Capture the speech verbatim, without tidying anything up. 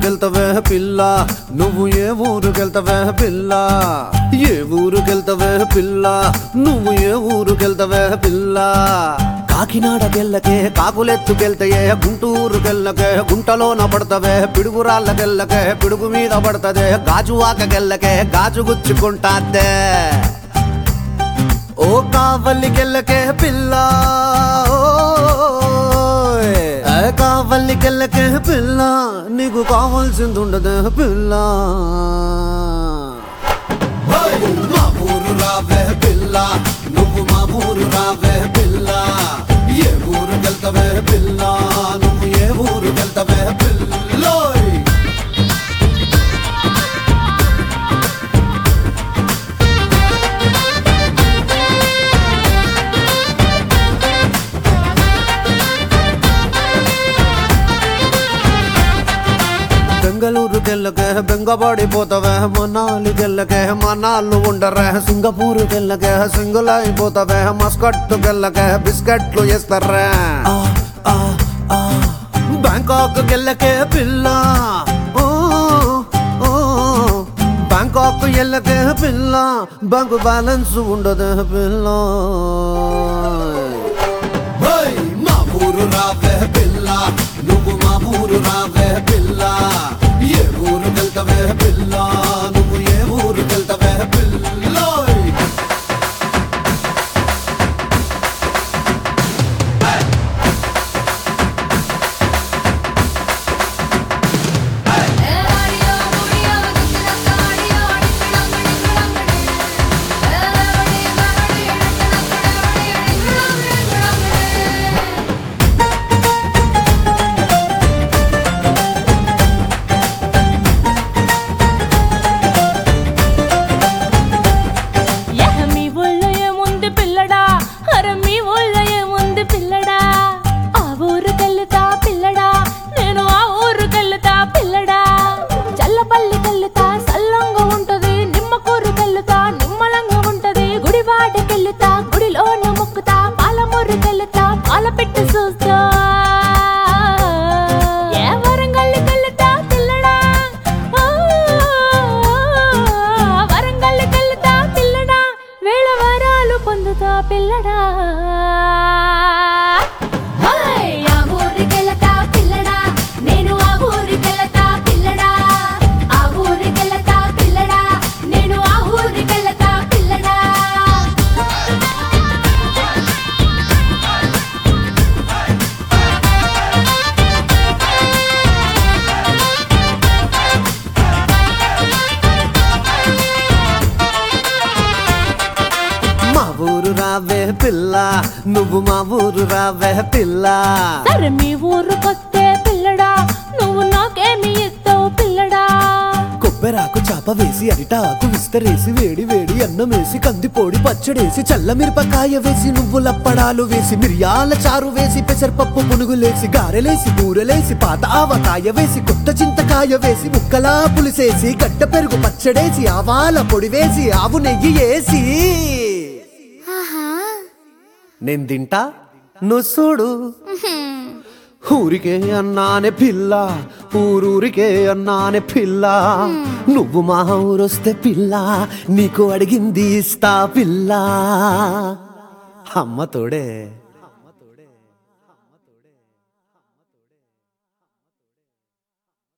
ఊరుకెళ్తవే పిల్ల నువ్వు ఏ ఊరుకెళ్తవే పిల్ల ఏ ఊరుకెళ్తవే పిల్ల నువ్వు ఏ ఊరుకెళ్తవే పిల్ల కాకినాడకెళ్ళకే కాకులెత్తుకెళ్తయే గుంటూరుకెళ్ళకే గుంటలోన పడతవే పిడుగురాళ్ళకెళ్ళకే పిడుగు మీద పడతదే గాజువాకకెళ్ళకే గాజు గుచ్చుకుంటాదే ఓ కావలికెళ్ళకే పిల్ల కావలికెళ్ళకే పిల్ల నీకు కావాల్సిందుండదే పిల్ల మా ఊరు రావే పిల్ల నువ్వు మా ఊరు రావే పిల్ల ఏ ఊరుకెళ్తవే పిల్ల నువ్వు ఏ ఊరుకెళ్తవే పిల్లోయ్ బెంగళూరుకెళ్ళకే బెంగపడిపోతావే మనాలికెళ్ళకే మనాళ్ళు ఉండరే సింగపూరుకెళ్ళకే సింగుల్ అయిపోతావే మస్కట్టుకెళ్ళకే బిస్కెట్లు వేస్తారే బ్యాంకాక్ కెళ్ళకే పిల్ల బ్యాంకాక్ వెళ్ళకే పిల్ల బ్యాంకు బ్యాలెన్స్ ఉండదే పిల్ల మా ఊరు రావే పిల్ల నువ్వు మా ఊరు రావే పిల్ల ఏ ఊరుకెళ్తవే పిల్ల నువ్వు ఏ ఊరుకెళ్తవే పిల్లోయ్ పిల్లడా రావే పిల్ల నువ్వు మా ఊరు రావే పిల్ల సరే మీ ఊరుకొస్తే పిల్లడా నువ్వు నాకేమి ఇస్తావు పిల్లడా కొబ్బెరాకు చాప వేసి అరిటాకు విస్తరేసి వేడి వేడి అన్నమేసి కందిపోడి పచ్చడేసి చల్ల మిరపకాయ వేసి నువ్వులప్పడాలు వేసి మిరియాల చారు వేసి పెసరపప్పు పునుగులేసి గారెలేసి బూరెలేసి పాత ఆవకాయ వేసి కొత్త చింతకాయ వేసి ముక్కలా పులిసేసి గడ్డ పెరుగు పచ్చడేసి ఆవాల పొడి వేసి ఆవు నెయ్యి వేసి నేను తింటా నువ్వు చూడు ఊరికే అన్నానే పిల్ల ఊరూరికే అన్నానే పిల్ల నువ్వు మా ఊరొస్తే పిల్ల నీకు అడిగింది ఇస్తా పిల్ల అమ్మ తోడే.